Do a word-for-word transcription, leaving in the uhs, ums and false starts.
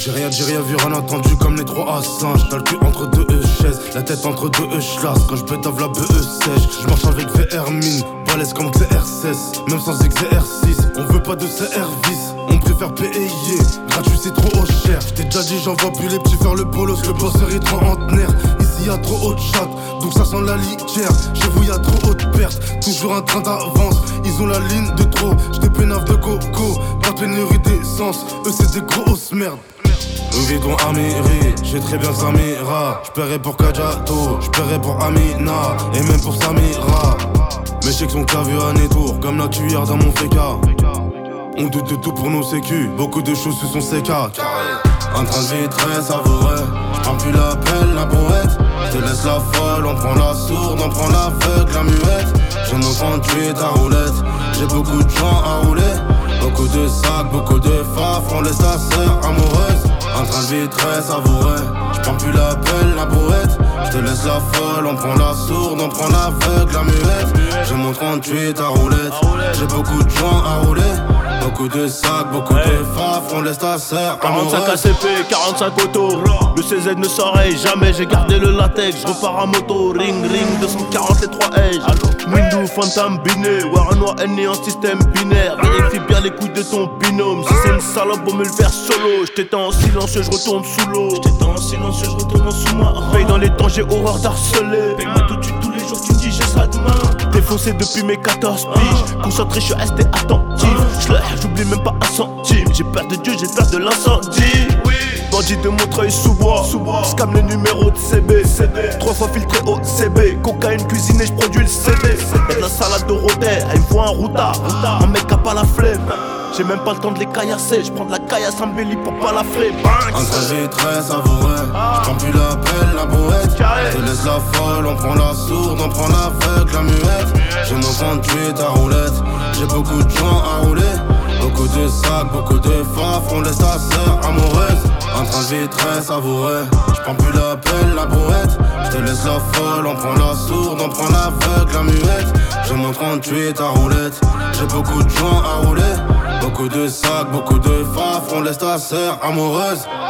J'ai rien dit, rien vu, rien entendu comme les trois à singes. T'as le cul entre deux E chaises, la tête entre deux E chlasse. Quand j'pétave la B E sèche, j'marche avec V R mine, balèze comme X R seize, même sans exercice. On veut pas de service, on préfère payer. Gratuit c'est trop cher. J't'ai déjà dit j'envoie plus les petits faire le bolos. Le bosseur est trentenaire, ici y'a trop haut de chat, donc ça sent la litière. Chez vous y'a trop haut de pertes, toujours un train d'avance. Ils ont la ligne de trop, j't'ai pénave de coco. Pas de pénurie d'essence, eux c'est des grosses merdes. Nous vivons à mairie, j'ai très bien Samira. J'paierai pour Kajato, j'paierai pour Amina, et même pour Samira. Mes chèques sont clavés à Nétour, comme la cuillère dans mon féca. On doute de tout pour nos sécu, beaucoup de choses se sont séca. Un train de vie très savoureux, j'prends plus l'appel, la brouette. J'te laisse la folle, on prend la sourde, on prend l'aveugle, la muette. J'ai mon trente-huit à roulette, j'ai beaucoup de gens à rouler. Beaucoup de sacs, beaucoup de faf, on laisse ta sœur amoureuse. Un train de vie très savoureux, j'prends plus l'appel, la brouette. J'te laisse la folle, on prend la sourde, on prend l'aveugle, la muette. J'ai mon trente-huit à roulette, j'ai beaucoup de gens à rouler. Beaucoup de sacs, beaucoup hey. de faf, on laisse ta sœur quarante-cinq A C P, quarante-cinq autos. Le C Z ne s'arrête jamais, j'ai gardé le latex. Je repars à moto, ring ring, deux cent quarante les trois Edge. Mindou, Phantom, Biné, Waranoa, N en système binaire. Vérifie bien les couilles de ton binôme. Si c'est une salope, on me le faire solo. J't'éteins en silencieux, je retourne sous l'eau. J't'éteins en silencieux, je retourne en sous-moi. Paye dans les temps, j'ai horreur d'harceler. Paye-moi tout de suite, tous les jours, tu me dis j'ai ça demain. Défoncé depuis mes quatorze piges. Concentré, je suis resté attentif. J'oublie même pas un centime. J'ai peur de Dieu, j'ai peur de l'incendie. Oui. Bandit de Montreuil sous bois, scam le numéro de C B, C B. Trois fois filtré au C B. Cocaïne cuisinée, j'produis le C D. Y'a de la salade de Rodet, elle me voit un routard. Un mec a pas la flemme, j'ai même pas le temps de les caillasser. J'prends de la caillasse en belly pour pas la frais. Un trajet très savoureux, j'prends plus l'appel, la brouette. Je laisse la folle, on prend la sourde, on prend l'aveugle, la muette. J'ai mon trente-huit à roulette, j'ai beaucoup de gens à rouler. Beaucoup de sacs, beaucoup de faf, on laisse ta sœur amoureuse. Un train de vie très savoureux, j'prends plus l'appel, la brouette. J'te laisse la folle, on prend la sourde, on prend l'aveugle, la muette. J'ai mon trente-huit à roulette, j'ai beaucoup de gens à rouler. Beaucoup de sacs, beaucoup de faf, on laisse ta sœur amoureuse.